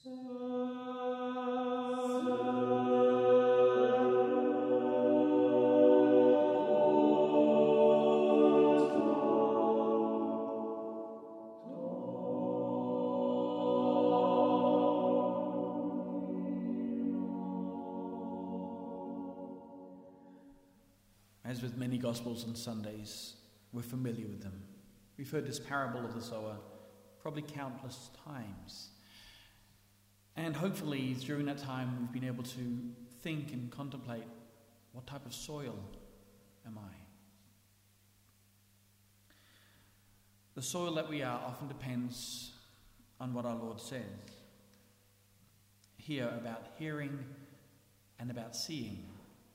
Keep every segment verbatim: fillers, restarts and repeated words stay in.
As with many Gospels and Sundays, we're familiar with them. We've heard this parable of the sower probably countless times. And hopefully during that time we've been able to think and contemplate, what type of soil am I? The soil that we are often depends on what our Lord says here about hearing and about seeing.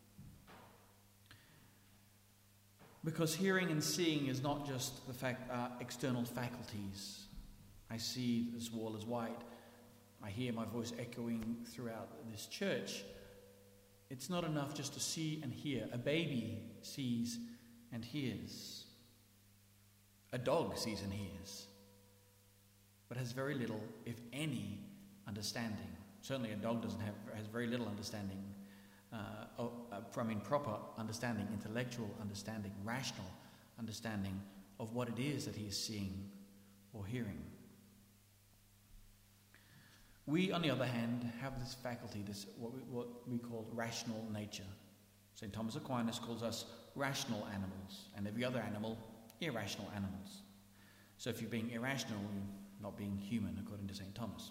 Because hearing and seeing is not just the fact uh, external faculties. I see this wall is white. I hear my voice echoing throughout this church. It's not enough just to see and hear. A baby sees and hears. A dog sees and hears, but has very little, if any, understanding. Certainly a dog doesn't have has very little understanding. Uh, of, uh, I mean, proper understanding, intellectual understanding, rational understanding of what it is that he is seeing or hearing. We, on the other hand, have this faculty, this what we, what we call rational nature. Saint Thomas Aquinas calls us rational animals, and every other animal, irrational animals. So if you're being irrational, you're not being human, according to Saint Thomas.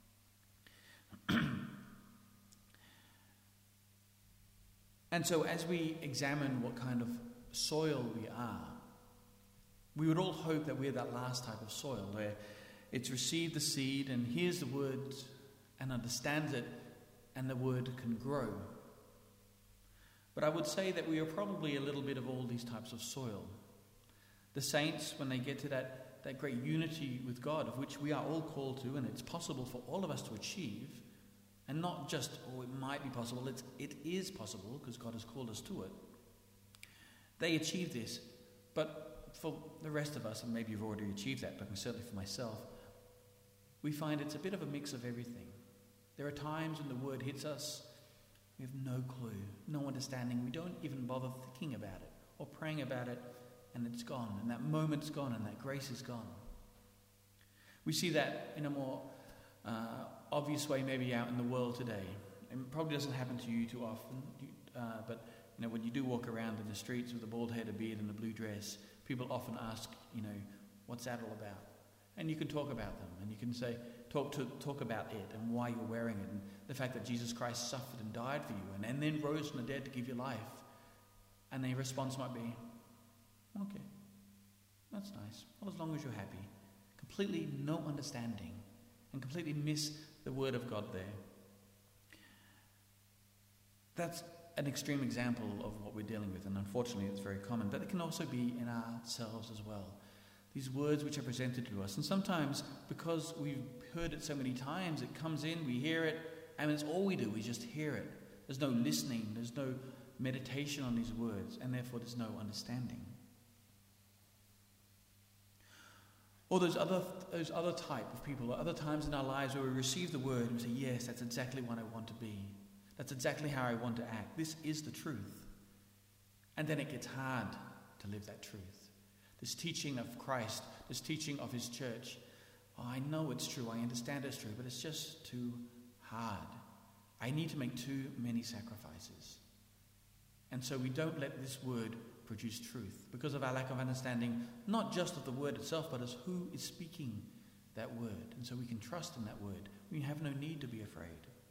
And so as we examine what kind of soil we are, we would all hope that we're that last type of soil, where it's received the seed and hears the word and understands it, and the word can grow. But I would say that we are probably a little bit of all these types of soil. The saints, when they get to that, that great unity with God, of which we are all called to, and it's possible for all of us to achieve, and not just, oh, it might be possible, it's, it is possible, because God has called us to it. They achieve this, but for the rest of us, and maybe you've already achieved that, but certainly for myself, we find it's a bit of a mix of everything. There are times when the word hits us, we have no clue, no understanding, we don't even bother thinking about it, or praying about it, and it's gone, and that moment's gone, and that grace is gone. We see that in a more uh, obvious way maybe out in the world today. It probably doesn't happen to you too often, uh, but you know, when you do walk around in the streets with a bald head, a beard and a blue dress, people often ask, you know, what's that all about? And you can talk about them, and you can say, talk to talk about it and why you're wearing it, and the fact that Jesus Christ suffered and died for you, and, and then rose from the dead to give you life. And the response might be, okay, that's nice. Well, as long as you're happy. Completely no understanding, and completely miss the word of God there. That's an extreme example of what we're dealing with, and unfortunately it's very common, but it can also be in ourselves as well. These words which are presented to us, and sometimes because we've heard it so many times, it comes in, we hear it, and it's all we do, we just hear it. There's no listening, there's no meditation on these words, and therefore there's no understanding. Or those other those other type of people, or other times in our lives where we receive the word and we say, yes, that's exactly what I want to be. That's exactly how I want to act. This is the truth. And then it gets hard to live that truth. This teaching of Christ, this teaching of his church, oh, I know it's true, I understand it's true, but it's just too hard. I need to make too many sacrifices. And so we don't let this word produce truth because of our lack of understanding, not just of the word itself, but as who is speaking that word. And so we can trust in that word. We have no need to be afraid.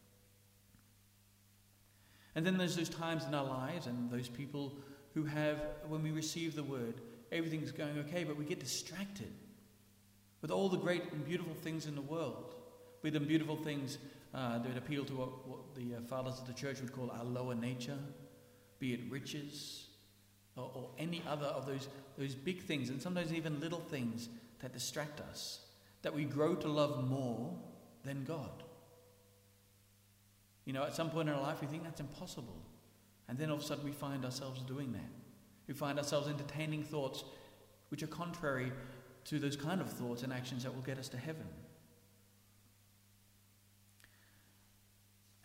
And then there's those times in our lives and those people who have, when we receive the word, everything's going okay, but we get distracted with all the great and beautiful things in the world, be them beautiful things uh, that appeal to what, what the uh, fathers of the church would call our lower nature, be it riches, Or, or any other of those, those big things, and sometimes even little things that distract us, that we grow to love more than God. You know, at some point in our life we think that's impossible, and then all of a sudden we find ourselves doing that. We find ourselves entertaining thoughts which are contrary to those kind of thoughts and actions that will get us to heaven.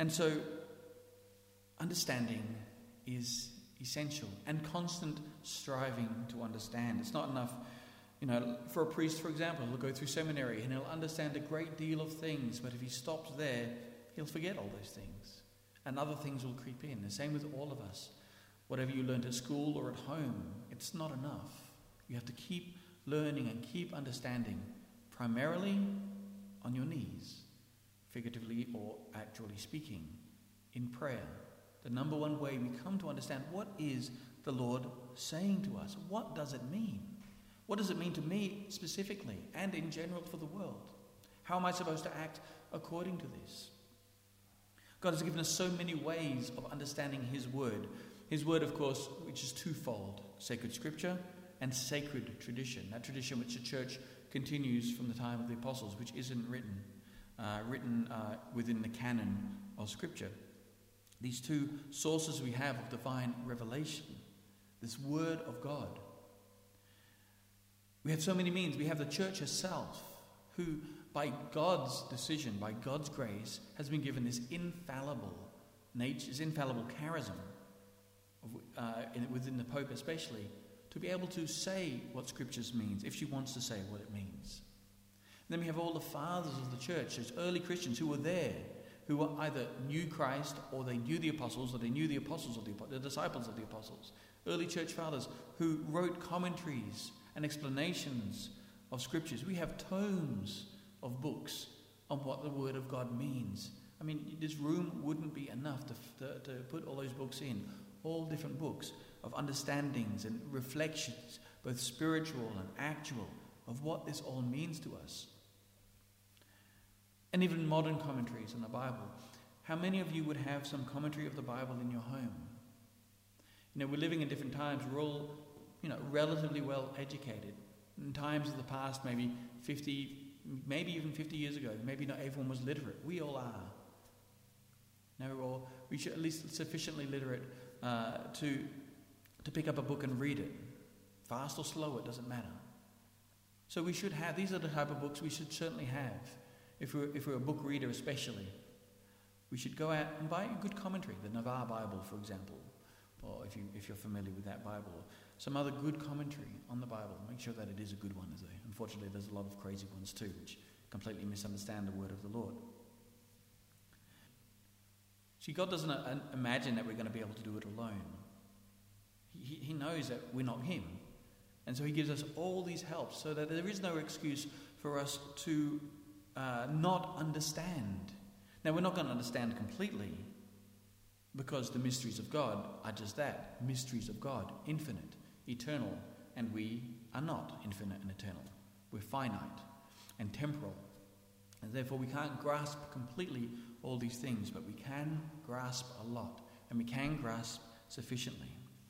And so understanding is essential, and constant striving to understand. It's not enough, you know, for a priest, for example, he'll go through seminary and he'll understand a great deal of things, but if he stops there, he'll forget all those things. And other things will creep in. The same with all of us. Whatever you learned at school or at home, it's not enough. You have to keep learning and keep understanding, primarily on your knees, figuratively or actually speaking, in prayer. The number one way we come to understand what is the Lord saying to us. What does it mean? What does it mean to me specifically and in general for the world? How am I supposed to act according to this? God has given us so many ways of understanding his word. His word, of course, which is twofold: sacred scripture and sacred tradition. That tradition which the church continues from the time of the apostles, which isn't written, uh, written uh, within the canon of scripture. These two sources we have of divine revelation, this word of God. We have so many means. We have the church herself, who by God's decision, by God's grace, has been given this infallible nature, this infallible charism, of, uh, in, within the Pope especially, to be able to say what Scriptures means, if she wants to say what it means. And then we have all the fathers of the church, those early Christians who were there, who were either knew Christ, or they knew the apostles, or they knew the apostles of the, the disciples of the apostles. Early church fathers who wrote commentaries and explanations of Scriptures. We have tomes of books on what the Word of God means. I mean, this room wouldn't be enough to, to, to put all those books in. All different books of understandings and reflections, both spiritual and actual, of what this all means to us. And even modern commentaries on the Bible. How many of you would have some commentary of the Bible in your home? You know, we're living in different times. We're all, you know, relatively well educated. In times of the past, maybe fifty, maybe even fifty years ago, maybe not everyone was literate. We all are. Now we're all, we should at least sufficiently literate uh, to to pick up a book and read it. Fast or slow, it doesn't matter. So we should have, these are the type of books we should certainly have. If we're, if we're a book reader especially, we should go out and buy a good commentary, the Navarre Bible, for example, or if, you, if you're familiar with that Bible, some other good commentary on the Bible. Make sure that it is a good one, as they, unfortunately there's a lot of crazy ones too, which completely misunderstand the word of the Lord. See, God doesn't uh, imagine that we're going to be able to do it alone. He, he knows that we're not him. And so he gives us all these helps so that there is no excuse for us to uh, not understand. Now, we're not going to understand completely, because the mysteries of God are just that, mysteries of God, infinite, eternal, and we are not infinite and eternal. We're finite and temporal, and therefore we can't grasp completely all these things, but we can grasp a lot, and we can grasp sufficiently.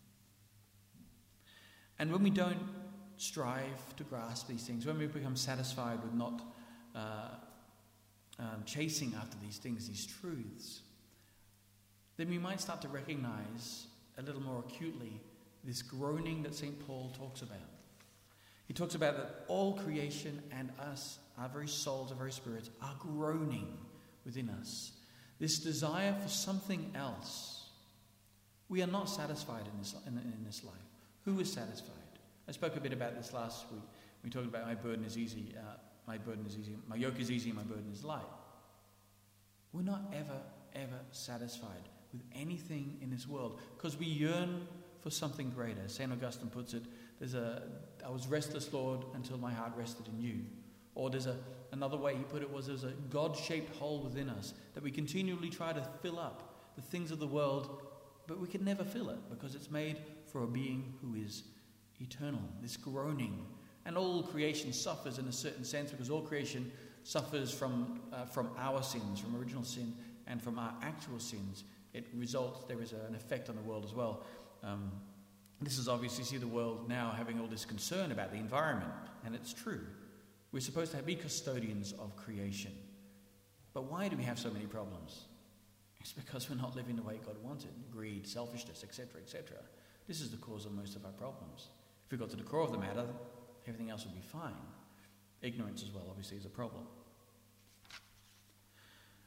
And when we don't strive to grasp these things, when we become satisfied with not uh, um, chasing after these things, these truths, then we might start to recognize a little more acutely this groaning that Saint Paul talks about. He talks about that all creation and us, our very souls, our very spirits, are groaning within us. This desire for something else. We are not satisfied in this, in, in this life. Who is satisfied? I spoke a bit about this last week. We talked about my burden is easy, uh, my burden is easy, my yoke is easy, my burden is light. We're not ever, ever satisfied with anything in this world, because we yearn for something greater. Saint Augustine puts it, there's a, I was restless, Lord, until my heart rested in you. Or there's a, another way he put it was, there's a God-shaped hole within us that we continually try to fill up the things of the world, but we can never fill it, because it's made for a being who is eternal, this groaning. And all creation suffers in a certain sense, because all creation suffers from uh, from our sins, from original sin, and from our actual sins. It results, there is a, an effect on the world as well. Um, this is obviously, see the world now having all this concern about the environment, and it's true. We're supposed to be custodians of creation. But why do we have so many problems? It's because we're not living the way God wanted. Greed, selfishness, et cetera, et cetera. This is the cause of most of our problems. If we got to the core of the matter, everything else would be fine. Ignorance as well, obviously, is a problem.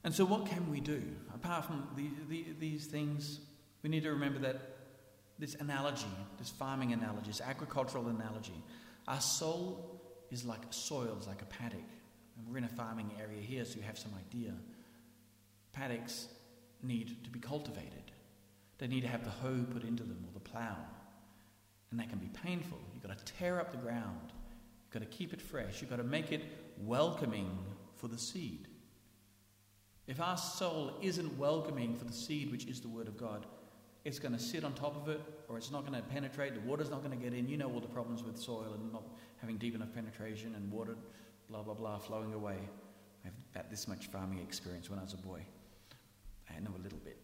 And so what can we do? Apart from the, the, these things, we need to remember that this analogy, this farming analogy, this agricultural analogy, our soul is like soil, is like a paddock. And we're in a farming area here, so you have some idea. Paddocks need to be cultivated. They need to have the hoe put into them or the plough. And that can be painful. You've got to tear up the ground. You've got to keep it fresh. You've got to make it welcoming for the seed. If our soul isn't welcoming for the seed, which is the Word of God, it's going to sit on top of it, or it's not going to penetrate. The water's not going to get in. You know all the problems with soil and not having deep enough penetration and water, blah, blah, blah, flowing away. I have about this much farming experience when I was a boy. I know a little bit.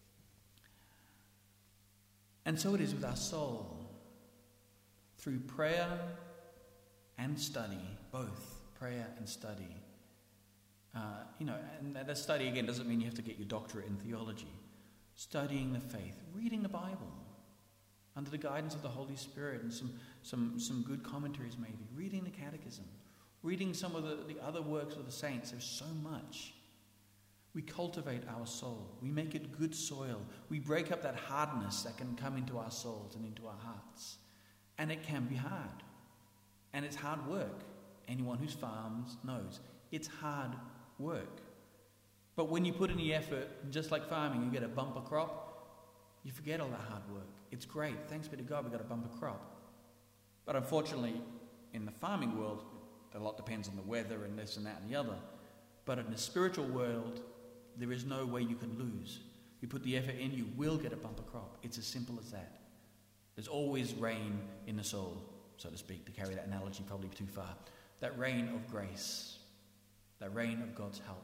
And so it is with our soul. Through prayer and study, both prayer and study. Uh, you know, and that study, again, doesn't mean you have to get your doctorate in theology. Studying the faith, reading the Bible under the guidance of the Holy Spirit and some, some, some good commentaries maybe, reading the catechism, reading some of the, the other works of the saints. There's so much. We cultivate our soul. We make it good soil. We break up that hardness that can come into our souls and into our hearts. And it can be hard. And it's hard work. Anyone who's farms knows. It's hard work. But when you put in the effort, just like farming, you get a bumper crop, you forget all that hard work. It's great. Thanks be to God, we got a bumper crop. But unfortunately, in the farming world, a lot depends on the weather and this and that and the other. But in the spiritual world, there is no way you can lose. You put the effort in, you will get a bumper crop. It's as simple as that. There's always rain in the soul, so to speak, to carry that analogy probably too far. That rain of grace, that rain of God's help.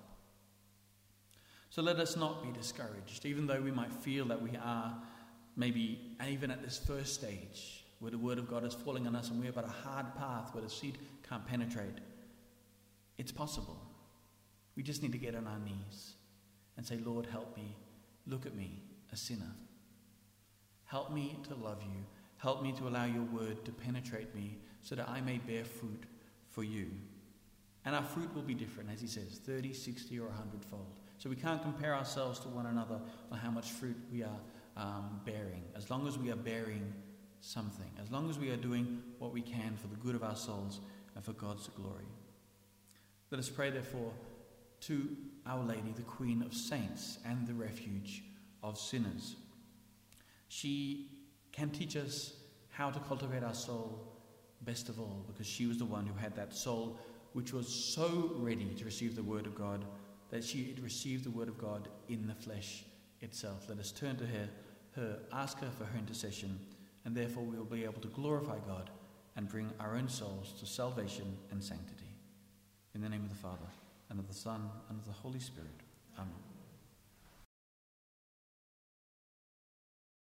So let us not be discouraged, even though we might feel that we are maybe even at this first stage where the Word of God is falling on us and we're about a hard path where the seed can't penetrate. It's possible. We just need to get on our knees and say, Lord, help me. Look at me, a sinner. Help me to love you. Help me to allow your word to penetrate me so that I may bear fruit for you. And our fruit will be different, as he says, thirty, sixty, or a hundredfold. So we can't compare ourselves to one another on how much fruit we are um, bearing. As long as we are bearing something, as long as we are doing what we can for the good of our souls and for God's glory. Let us pray, therefore, to Our Lady, the Queen of Saints and the refuge of sinners. She can teach us how to cultivate our soul best of all, because she was the one who had that soul which was so ready to receive the word of God that she had received the word of God in the flesh itself. Let us turn to her, her, ask her for her intercession, and therefore we will be able to glorify God and bring our own souls to salvation and sanctity. In the name of the Father, and of the Son, and of the Holy Spirit. Amen.